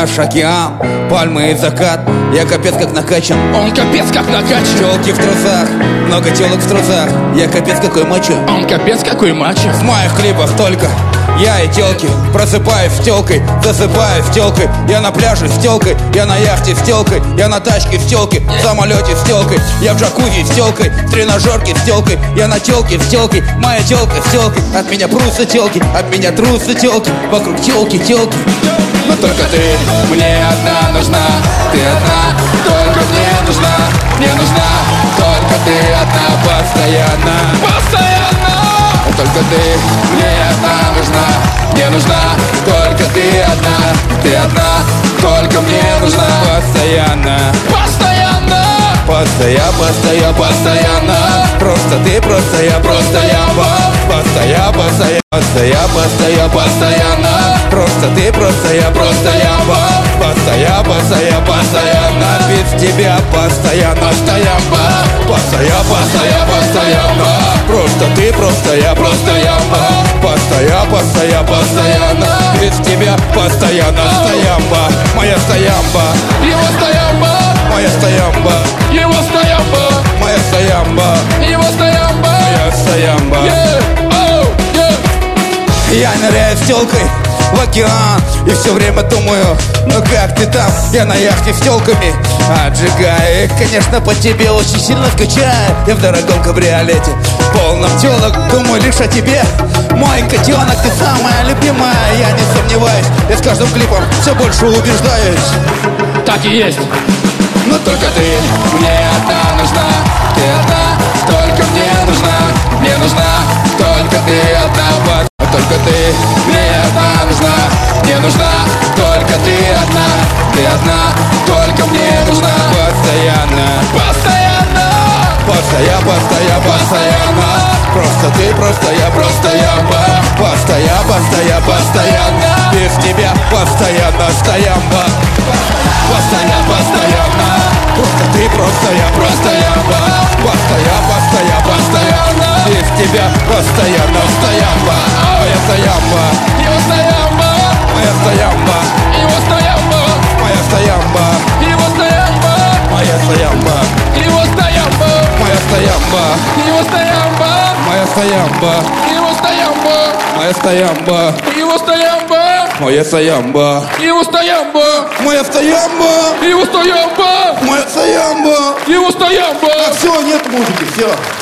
пляж, океан, пальмы и закат. Я капец как накачан, Он капец как накачан. телки в трусах, много телок в трусах. Я капец какой мачо. Он капец какой мачо. В моих клипах только я и телки. Просыпаюсь с телкой, засыпаю с телкой. Я на пляже с телкой, я на яхте с телкой. Я на тачке с телкой, в самолете с телкой. Я в джакузи с телкой, в тренажерке с телкой. Я на телке с телкой, моя телка с телкой. От меня прутся телки, от меня трутся телки. Вокруг телки, телки. Но только ты мне одна нужна. Ты одна, только мне нужна. Мне нужна, только ты одна. Постоянно, постоянно. Но только ты мне одна нужна. Мне нужна, только ты одна. Ты одна, только мне нужна. Постоянно, Постоянно, постоянно, постоянно. Просто ты, просто я, Просто ямба. постоянно, постоянно. Постоянно, Просто ты, просто я, просто ямба. постоянно. Без тебя постоянно, Постоянно, постоянно. Просто ты, просто я, просто ямба. постоянно. Без тебя постоянно, стоямба, моя стоямба, Его стоямба, моя стоямба, его стоямба, моя стоямба, его стоямба. моя стоямба. Я ныряю с телкой в океан и все время думаю, ну как ты там? Я на яхте с телками отжигаю. И, конечно, по тебе очень сильно скучаю. Я в дорогом кабриолете, полном телок, думаю лишь о тебе. Мой котенок, ты самая любимая, я не сомневаюсь. Я с каждым клипом все больше убеждаюсь. Так и есть. Но только ты мне одна нужна. Ты одна, только мне нужна. Мне нужна, только ты одна. Но только ты мне одна нужна. Мне нужна, только ты одна. Ты одна, только мне нужна. Постоянно, Постоянно, постоянно. Просто ты, просто я, просто ямба. постоянно. Без тебя постоянно, стоямба. Постоянно. Просто ты, просто я, Просто ямба. постоянно. Без тебя постоянно, стоямба. Моя стоямба, Его стоямба, моя стоямба, его стоямба, моя стоямба, его стоямба, моя стоямба, его стоямба, моя стоямба, его стоямба, моя стоямба, его стоямба, моя стоямба, его стоямба, моя стоямба, его стоямба, моя стоямба, его стоямба, моя стоямба. его стоямба. Все, нет музыки, все.